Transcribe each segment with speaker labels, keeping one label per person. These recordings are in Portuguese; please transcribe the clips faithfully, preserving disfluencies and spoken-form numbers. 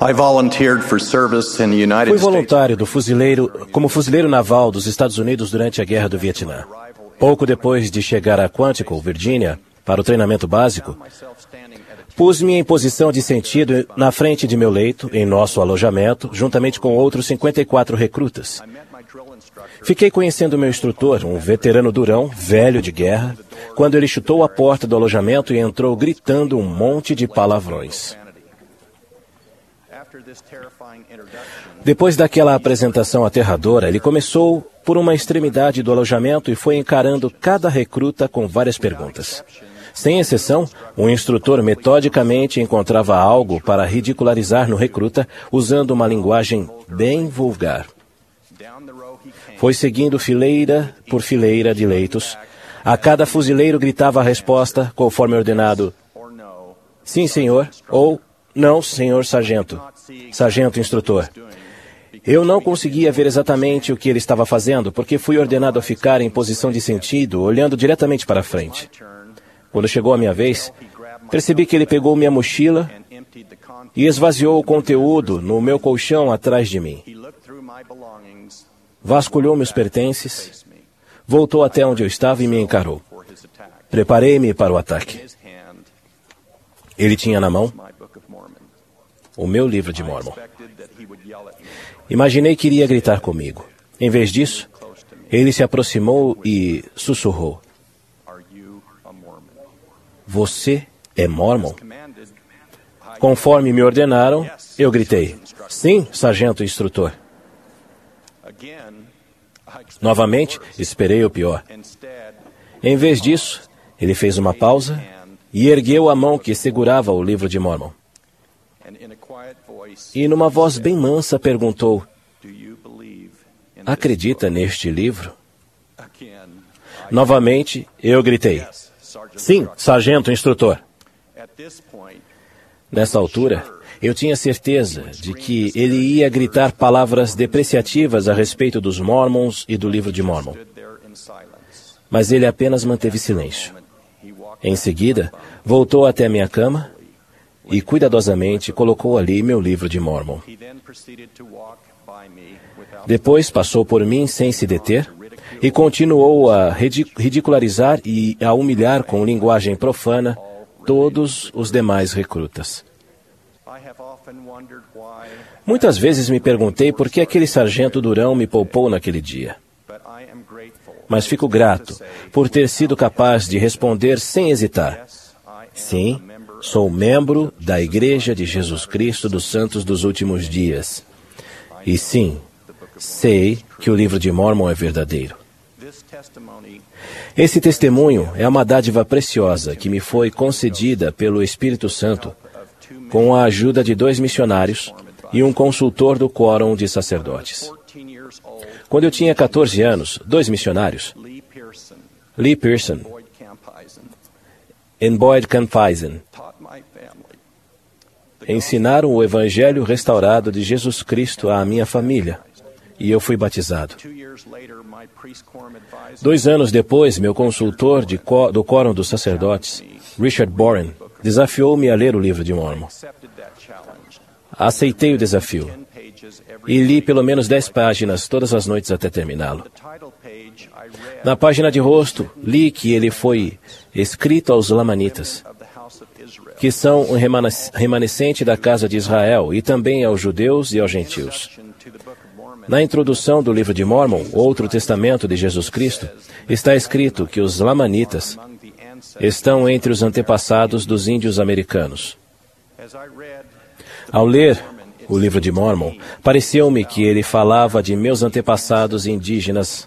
Speaker 1: I volunteered for service in the United
Speaker 2: Fui
Speaker 1: States.
Speaker 2: voluntário do fuzileiro, como fuzileiro naval dos Estados Unidos durante a Guerra do Vietnã. Pouco depois de chegar a Quantico, Virgínia, para o treinamento básico, pus-me em posição de sentido na frente de meu leito, em nosso alojamento, juntamente com outros cinquenta e quatro recrutas. Fiquei conhecendo meu instrutor, um veterano durão, velho de guerra, quando ele chutou a porta do alojamento e entrou gritando um monte de palavrões. Depois daquela apresentação aterradora, ele começou por uma extremidade do alojamento e foi encarando cada recruta com várias perguntas. Sem exceção, o instrutor metodicamente encontrava algo para ridicularizar no recruta, usando uma linguagem bem vulgar. Foi seguindo fileira por fileira de leitos. A cada fuzileiro gritava a resposta, conforme ordenado: sim, senhor, ou não, senhor sargento, sargento instrutor. Eu não conseguia ver exatamente o que ele estava fazendo, porque fui ordenado a ficar em posição de sentido, olhando diretamente para frente. Quando chegou a minha vez, percebi que ele pegou minha mochila e esvaziou o conteúdo no meu colchão atrás de mim. Vasculhou meus pertences, voltou até onde eu estava e me encarou. Preparei-me para o ataque. Ele tinha na mão o meu livro de Mórmon. Imaginei que iria gritar comigo. Em vez disso, ele se aproximou e sussurrou: você é Mórmon? Conforme me ordenaram, eu gritei: sim, sargento instrutor. Novamente, esperei o pior. Em vez disso, ele fez uma pausa e ergueu a mão que segurava o livro de Mórmon. E numa voz bem mansa perguntou: acredita neste livro? Novamente, eu gritei: sim, sargento instrutor. Nessa altura, eu tinha certeza de que ele ia gritar palavras depreciativas a respeito dos Mormons e do livro de Mórmon. Mas ele apenas manteve silêncio. Em seguida, voltou até a minha cama e cuidadosamente colocou ali meu livro de Mórmon. Depois passou por mim sem se deter e continuou a ridicularizar e a humilhar com linguagem profana todos os demais recrutas. Muitas vezes me perguntei por que aquele sargento durão me poupou naquele dia. Mas fico grato por ter sido capaz de responder sem hesitar: sim, sou membro da Igreja de Jesus Cristo dos Santos dos Últimos Dias. E sim, sei que o livro de Mórmon é verdadeiro. Esse testemunho é uma dádiva preciosa que me foi concedida pelo Espírito Santo com a ajuda de dois missionários e um consultor do quórum de sacerdotes. Quando eu tinha catorze anos, dois missionários, Lee Pearson e Boyd Camphaisen, ensinaram o Evangelho restaurado de Jesus Cristo à minha família, e eu fui batizado. Dois anos depois, meu consultor de có, do quórum dos sacerdotes, Richard Boren, desafiou-me a ler o livro de Mórmon. Aceitei o desafio e li pelo menos dez páginas todas as noites até terminá-lo. Na página de rosto, li que ele foi escrito aos lamanitas, que são um remanescente da casa de Israel, e também aos judeus e aos gentios. Na introdução do livro de Mórmon, outro testamento de Jesus Cristo, está escrito que os lamanitas estão entre os antepassados dos índios americanos. Ao ler o livro de Mórmon, pareceu-me que ele falava de meus antepassados indígenas.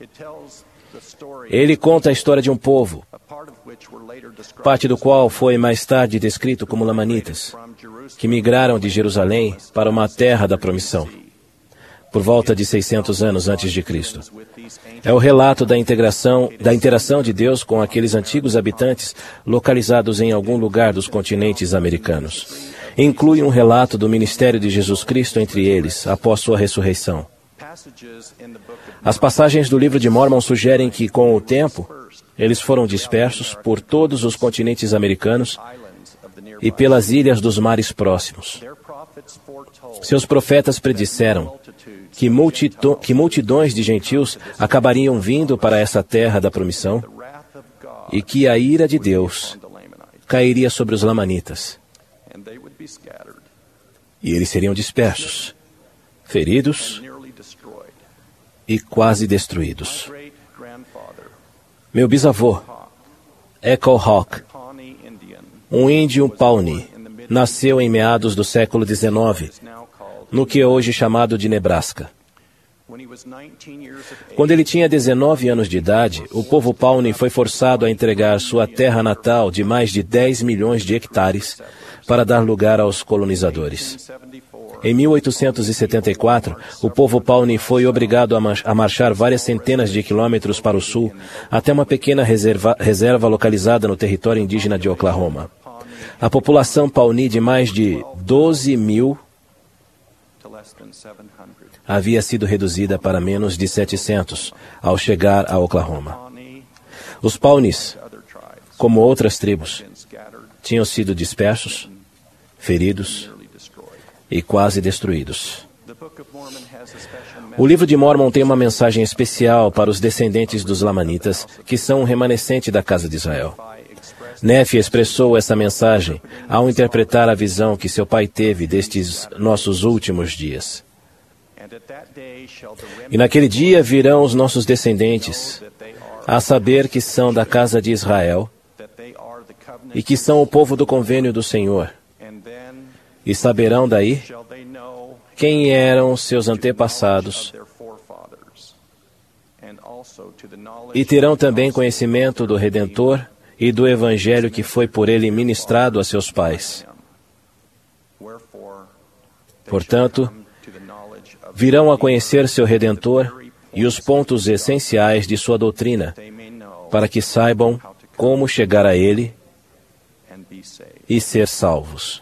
Speaker 2: Ele conta a história de um povo, parte do qual foi mais tarde descrito como lamanitas, que migraram de Jerusalém para uma terra da promissão, por volta de seiscentos anos antes de Cristo. É o relato da integração, da interação de Deus com aqueles antigos habitantes localizados em algum lugar dos continentes americanos. Inclui um relato do ministério de Jesus Cristo entre eles, após sua ressurreição. As passagens do livro de Mórmon sugerem que, com o tempo, eles foram dispersos por todos os continentes americanos e pelas ilhas dos mares próximos. Seus profetas predisseram que, multidõ- que multidões de gentios acabariam vindo para essa terra da promissão e que a ira de Deus cairia sobre os lamanitas. E eles seriam dispersos, feridos e quase destruídos. Meu bisavô, Echo Hawk, um índio Pawnee, nasceu em meados do século dezenove, no que é hoje chamado de Nebraska. Quando ele tinha dezenove anos de idade, o povo Pawnee foi forçado a entregar sua terra natal de mais de dez milhões de hectares para dar lugar aos colonizadores. Em mil oitocentos e setenta e quatro, o povo Pawnee foi obrigado a, mar- a marchar várias centenas de quilômetros para o sul, até uma pequena reserva, reserva localizada no território indígena de Oklahoma. A população Pawnee de mais de doze mil havia sido reduzida para menos de setecentos ao chegar a Oklahoma. Os Pawnees, como outras tribos, tinham sido dispersos, feridos e quase destruídos. O livro de Mórmon tem uma mensagem especial para os descendentes dos Lamanitas, que são um remanescente da casa de Israel. Nefi expressou essa mensagem ao interpretar a visão que seu pai teve destes nossos últimos dias. E naquele dia virão os nossos descendentes, a saber que são da casa de Israel e que são o povo do convênio do Senhor. E saberão daí quem eram seus antepassados e terão também conhecimento do Redentor e do Evangelho que foi por ele ministrado a seus pais. Portanto, virão a conhecer seu Redentor e os pontos essenciais de sua doutrina, para que saibam como chegar a ele e ser salvos.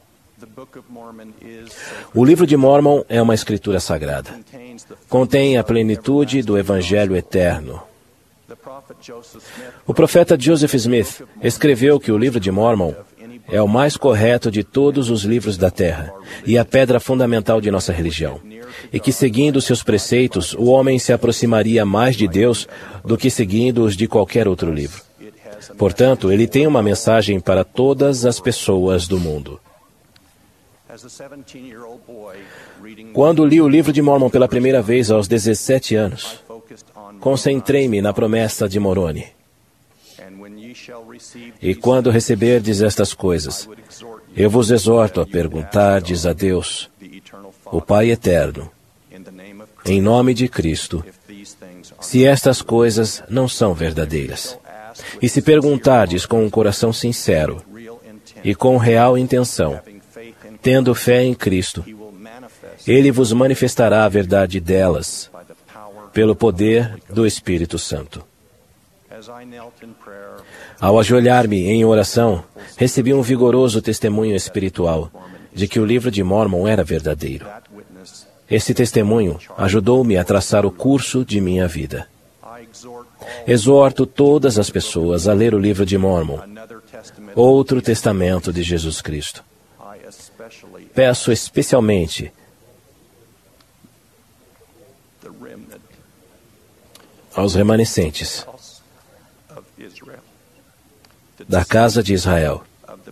Speaker 2: O livro de Mórmon é uma escritura sagrada. Contém a plenitude do Evangelho eterno. O profeta Joseph Smith escreveu que o livro de Mórmon é o mais correto de todos os livros da terra e a pedra fundamental de nossa religião, e que seguindo seus preceitos, o homem se aproximaria mais de Deus do que seguindo os de qualquer outro livro. Portanto, ele tem uma mensagem para todas as pessoas do mundo. Quando li o livro de Mórmon pela primeira vez aos dezessete anos, concentrei-me na promessa de Moroni. E quando receberdes estas coisas, eu vos exorto a perguntardes a Deus, o Pai Eterno, em nome de Cristo, se estas coisas não são verdadeiras. E se perguntardes com um coração sincero e com real intenção, tendo fé em Cristo, Ele vos manifestará a verdade delas, pelo poder do Espírito Santo. Ao ajoelhar-me em oração, recebi um vigoroso testemunho espiritual de que o livro de Mórmon era verdadeiro. Esse testemunho ajudou-me a traçar o curso de minha vida. Exorto todas as pessoas a ler o livro de Mórmon, outro testamento de Jesus Cristo. Peço especialmente aos remanescentes da casa de Israel,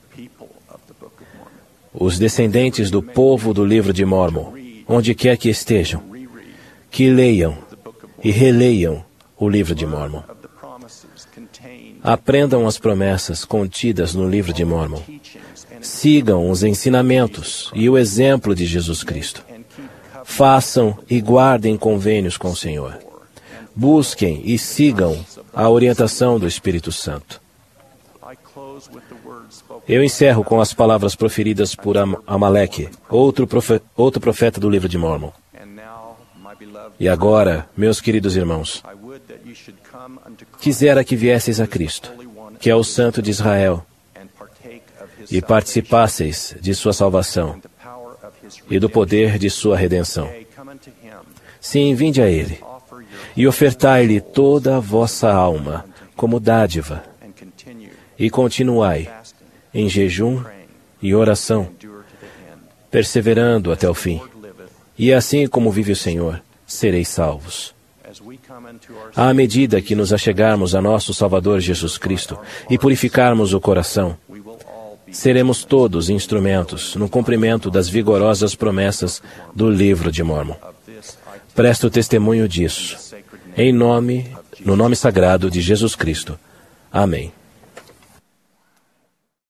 Speaker 2: os descendentes do povo do livro de Mórmon, onde quer que estejam, que leiam e releiam o livro de Mórmon. Aprendam as promessas contidas no livro de Mórmon. Sigam os ensinamentos e o exemplo de Jesus Cristo. Façam e guardem convênios com o Senhor. Busquem e sigam a orientação do Espírito Santo. Eu encerro com as palavras proferidas por Am- Amaleque, outro, profe- outro profeta do livro de Mórmon. E agora, meus queridos irmãos, quisera que viesseis a Cristo, que é o Santo de Israel, e participasseis de sua salvação e do poder de sua redenção. Sim, vinde a Ele, e ofertai-lhe toda a vossa alma como dádiva, e continuai em jejum e oração, perseverando até o fim. E assim como vive o Senhor, sereis salvos. À medida que nos achegarmos a nosso Salvador Jesus Cristo e purificarmos o coração, seremos todos instrumentos no cumprimento das vigorosas promessas do Livro de Mórmon. Presto testemunho disso, em nome, no nome sagrado de Jesus Cristo. Amém.